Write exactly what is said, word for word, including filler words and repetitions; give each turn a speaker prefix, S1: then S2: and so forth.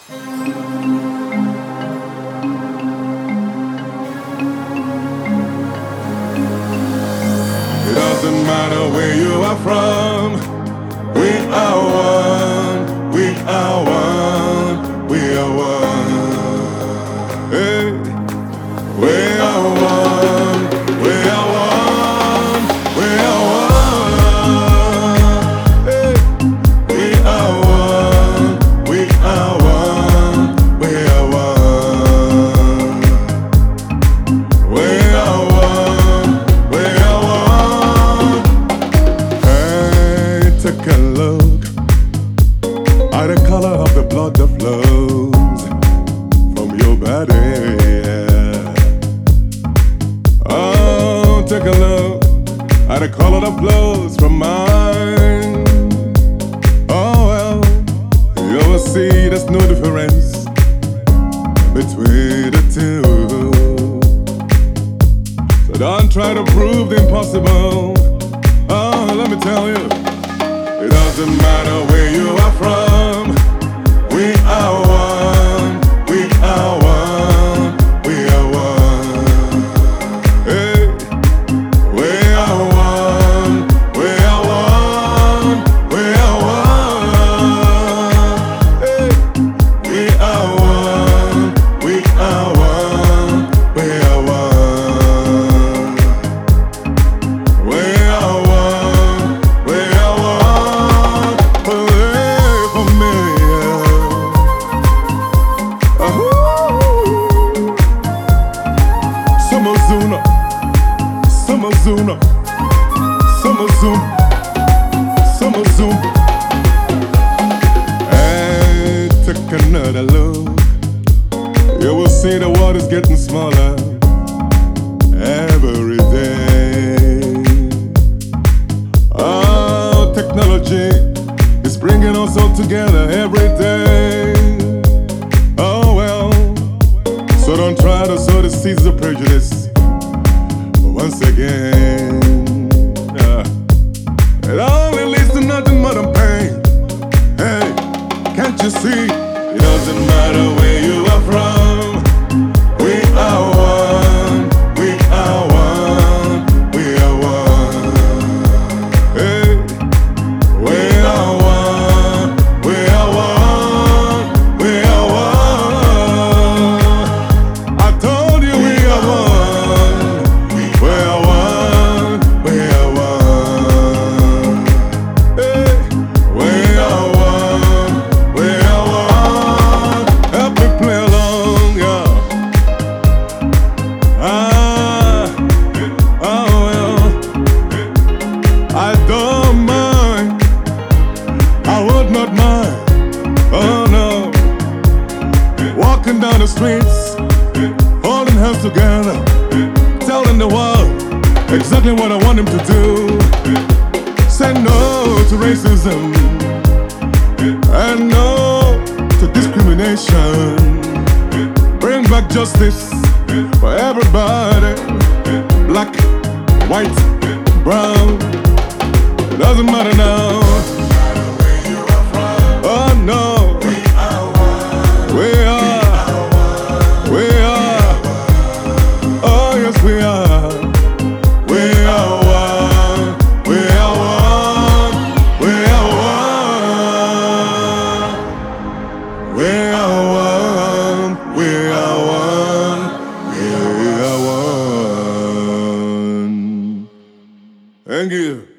S1: It doesn't matter where you are from. We are one. We are one. We are one. Hey. We are one. We are one. We are one. Hey. We are one. We are one. We are one. We are one. We are one. Hey, take a look at the color of the blood that flows from your body. Oh, take a look at the color that flows from mine. Oh well, you will see there's no difference between the two. So don't try to prove the impossible. Oh, let me tell you, it doesn't matter where you are from. We are one. We are one. We are one. Hey. We are one. We are one. We are one. Hey. We are one. We are one. We are one. We are one. We are one. Believe for me. Ahoo. Samazuna. Samazuna. Samazum. Samazum. Hey, take another look. You will see the world is getting smaller every day. Oh, technology is bringing us all together every day. Oh well, so don't try to sow the seeds of prejudice once again. Yeah. It only leads to nothing more than pain. Hey, can't you see? It doesn't matter where you are from. We are one. We are one. We are one. Hey. We are one. We are one. We are one. I told you we are one. We are one. We are one. Hey. We are one. We are one. Help me play along, yeah. Ah, oh well. I don't mind. I would not mind. Oh no. Walking down the streets, holding hands together, telling the world exactly what I want them to do. Say no to racism and no to discrimination. Bring back justice for everybody. Black, white, brown. It doesn't matter now. Oh no. We are. We are. Oh yes we are. We are one. We are one. We are one. We are one. We are one. We are one. Thank you.